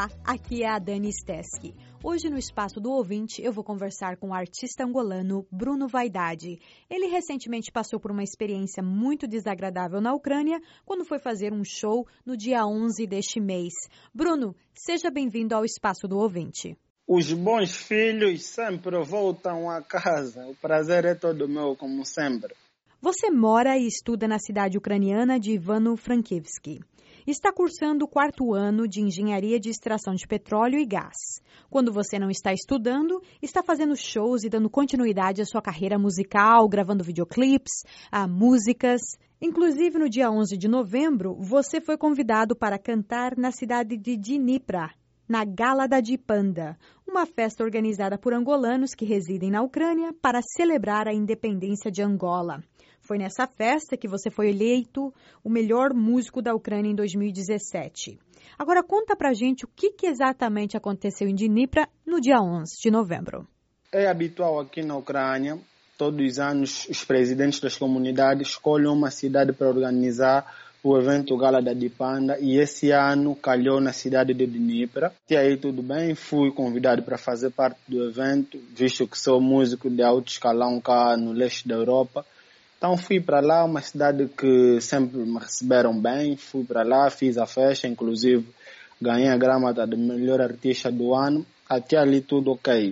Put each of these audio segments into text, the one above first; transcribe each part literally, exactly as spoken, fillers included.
Olá, aqui é a Dani Steski. Hoje no Espaço do Ouvinte eu vou conversar com o artista angolano Bruno Vaidade. Ele recentemente passou por uma experiência muito desagradável na Ucrânia quando foi fazer um show no dia onze deste mês. Bruno, seja bem-vindo ao Espaço do Ouvinte. Os bons filhos sempre voltam a casa. O prazer é todo meu, como sempre. Você mora e estuda na cidade ucraniana de Ivano-Frankivsk. Está cursando o quarto ano de Engenharia de Extração de Petróleo e Gás. Quando você não está estudando, está fazendo shows e dando continuidade à sua carreira musical, gravando videoclipes, a músicas. Inclusive, no dia onze de novembro, você foi convidado para cantar na cidade de Dnipro, na Gala da Dipanda, uma festa organizada por angolanos que residem na Ucrânia para celebrar a independência de Angola. Foi nessa festa que você foi eleito o melhor músico da Ucrânia em dois mil e dezessete. Agora conta pra gente o que, que exatamente aconteceu em Dnipro no dia onze de novembro. É habitual aqui na Ucrânia, todos os anos os presidentes das comunidades escolhem uma cidade para organizar o evento Gala da Dipanda, e esse ano calhou na cidade de Dnipro. E aí tudo bem, fui convidado para fazer parte do evento, visto que sou músico de alto escalão cá no leste da Europa. Então fui para lá, uma cidade que sempre me receberam bem, fui para lá, fiz a festa, inclusive ganhei a gramata de melhor artista do ano, até ali tudo ok.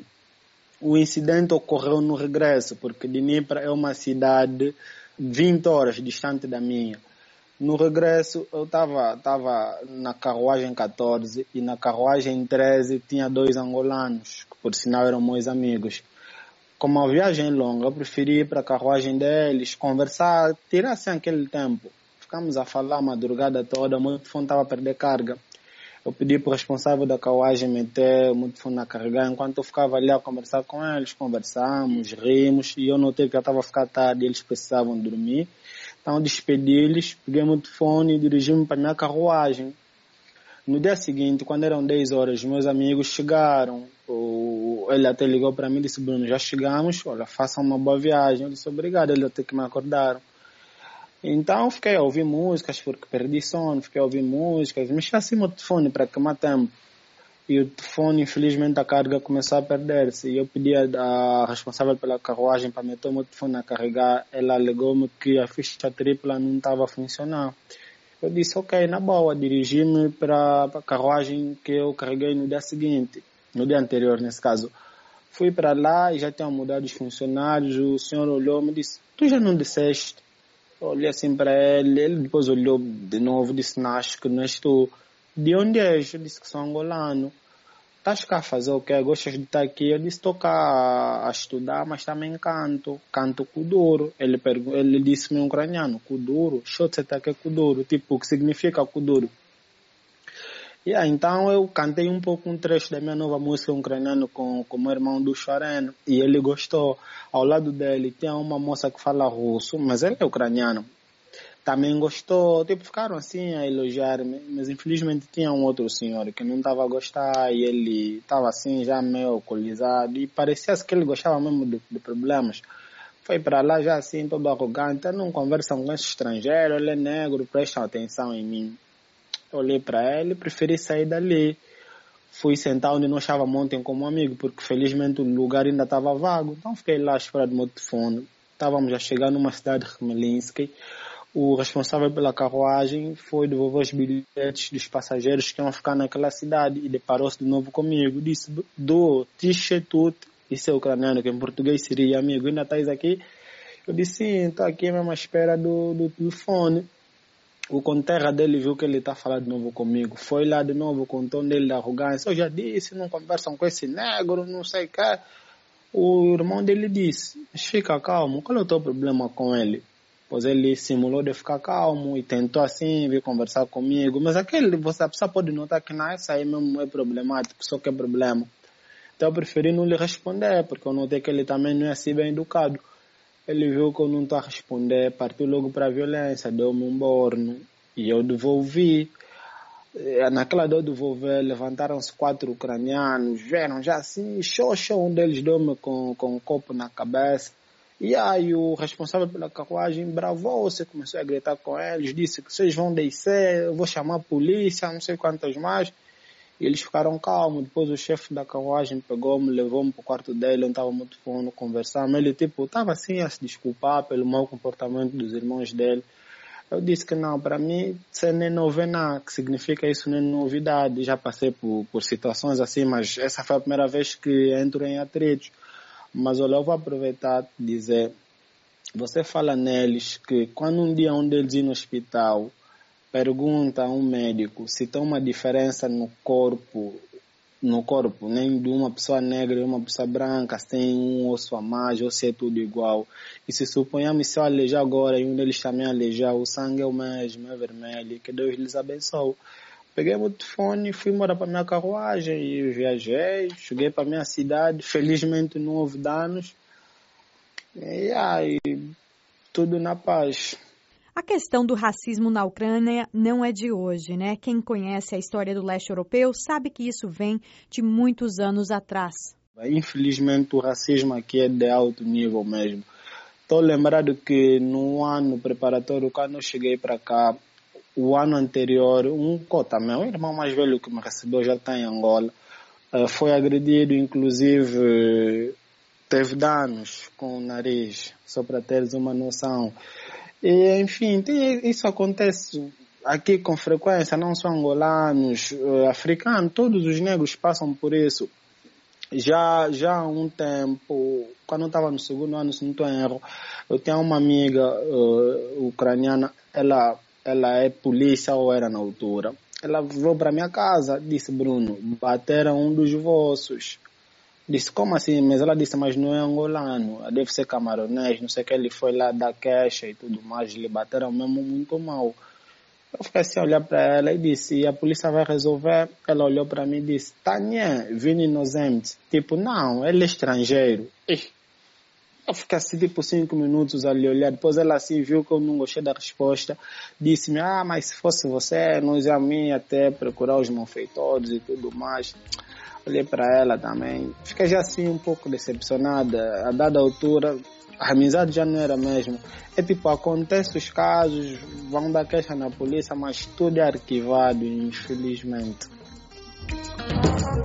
O incidente ocorreu no regresso, porque Dnipro é uma cidade vinte horas distante da minha. No regresso eu estava tava na carruagem catorze e na carruagem treze tinha dois angolanos, que por sinal eram meus amigos. Como a viagem é longa, eu preferi ir para a carruagem deles, conversar, tirar assim aquele tempo. Ficamos a falar a madrugada toda, o meu telefone estava a perder carga. Eu pedi para o responsável da carruagem meter o meu telefone a carregar, enquanto eu ficava ali a conversar com eles, conversamos, rimos, e eu notei que já estava a ficar tarde e eles precisavam dormir. Então despedi-eles, peguei o meu telefone e dirigi-me para a minha carruagem. No dia seguinte, quando eram dez horas, meus amigos chegaram. Ele até ligou para mim e disse: Bruno, já chegamos, olha, façam uma boa viagem. Eu disse: obrigado, ele até que me acordaram. Então fiquei a ouvir músicas, porque perdi sono, fiquei a ouvir músicas, mexi assim no telefone para queimar tempo. E o telefone, infelizmente, a carga começou a perder-se. E eu pedi a responsável pela carruagem para meter o meu telefone a carregar. Ela alegou-me que a ficha tripla não estava a funcionar. Eu disse: ok, na boa, dirigi-me para a carruagem que eu carreguei no dia seguinte, no dia anterior, nesse caso. Fui para lá e já tinham mudado os funcionários. O senhor olhou e me disse: tu já não disseste? Eu olhei assim para ele, ele depois olhou de novo, disse: não, acho que não és tu. De onde és? Eu disse que sou angolano. Estás cá a fazer o quê? Gostas de estar aqui? Eu disse: estou cá a estudar, mas também canto. Canto kuduro. Ele, pergu- ele disse-me em ucraniano: kuduro? Show de você que kuduro. Tipo, o que significa kuduro? E aí, então eu cantei um pouco um trecho da minha nova música em ucraniano com, com o meu irmão do Choreno. E ele gostou. Ao lado dele tinha uma moça que fala russo, mas ele é ucraniano. Também gostou, tipo, ficaram assim a elogiar-me, mas infelizmente tinha um outro senhor que não estava a gostar e ele estava assim já meio alcoolizado e parecia que ele gostava mesmo de, de problemas. Foi para lá já assim, todo arrogante: não conversam com esse estrangeiro, ele é negro, prestam atenção em mim. Eu olhei para ele e preferi sair dali. Fui sentar onde nós estávamos ontem como amigo, porque felizmente o lugar ainda estava vago, então fiquei lá a esperar do meu telefone. Estávamos a chegar numa cidade de Khmelnytskyi. O responsável pela carruagem foi devolver os bilhetes dos passageiros que iam ficar naquela cidade e deparou-se de novo comigo. Disse: do Tishetut, isso é ucraniano, que em português seria: amigo, ainda estás aqui? Eu disse: sim, estou aqui mesmo à espera do, do telefone. O conterra dele viu que ele está falando de novo comigo. Foi lá de novo com o tom dele de arrogância: eu já disse, não conversam com esse negro, não sei o que. O irmão dele disse: mas fica calmo, qual é o teu problema com ele? Pois ele simulou de ficar calmo e tentou assim vir conversar comigo. Mas aquele, você, a pessoa pode notar que não, isso aí mesmo é problemático, só que é problema. Então eu preferi não lhe responder, porque eu notei que ele também não é assim bem educado. Ele viu que eu não estou a responder, partiu logo para a violência, deu-me um borno e eu devolvi. Naquela de eu devolver, levantaram-se quatro ucranianos, vieram já assim, show, show, um deles deu-me com, com um copo na cabeça. E aí o responsável pela carruagem bravou-se, começou a gritar com eles, disse que vocês vão descer, eu vou chamar a polícia, não sei quantas mais. E eles ficaram calmos. Depois o chefe da carruagem pegou-me, levou-me para o quarto dele, onde estava muito fone, conversando. Ele, tipo, estava assim a se desculpar pelo mau comportamento dos irmãos dele. Eu disse que não, para mim, isso nem novena, que significa isso nem novidade. Já passei por, por situações assim, mas essa foi a primeira vez que entro em atritos. Mas olha, eu vou aproveitar e dizer, você fala neles que quando um dia um deles ir no hospital, pergunta a um médico se tem uma diferença no corpo, no corpo, nem de uma pessoa negra e uma pessoa branca, se tem um osso a mais ou se é tudo igual. E se suponhamos se eu alejar agora e um deles também alejar, o sangue é o mesmo, é vermelho, que Deus lhes abençoe. Peguei o telefone e fui embora para minha carruagem e viajei, cheguei para minha cidade, felizmente não houve danos. E aí, tudo na paz. A questão do racismo na Ucrânia não é de hoje, né? Quem conhece a história do leste europeu sabe que isso vem de muitos anos atrás. Infelizmente, o racismo aqui é de alto nível mesmo. Estou lembrado que no ano preparatório, quando eu cheguei para cá, o ano anterior, um cota meu, o irmão mais velho que me recebeu já está em Angola, foi agredido, inclusive teve danos com o nariz, só para teres uma noção. E, enfim, tem, isso acontece aqui com frequência, não só angolanos, africanos, todos os negros passam por isso. Já, já há um tempo, quando eu estava no segundo ano, se não estou em erro, eu tinha uma amiga uh, ucraniana, ela, ela é polícia ou era na altura. Ela veio para minha casa, disse, Bruno, bateram um dos vossos. Disse, como assim? Mas ela disse, mas não é angolano, deve ser camaronês, não sei o que, ele foi lá dar queixa e tudo mais, lhe bateram mesmo muito mal. Eu fiquei assim a olhar para ela e disse, e a polícia vai resolver? Ela olhou para mim e disse, Tânia, vindo inocente. Tipo, não, ele é estrangeiro. Eu fiquei assim, tipo, cinco minutos ali olhar. Depois ela assim viu que eu não gostei da resposta. Disse-me, ah, mas se fosse você, nós ia mim até procurar os malfeitores e tudo mais. Olhei para ela também. Fiquei já assim um pouco decepcionada. A dada altura, a amizade já não era mesmo. É tipo, acontece os casos, vão dar queixa na polícia, mas tudo é arquivado, infelizmente.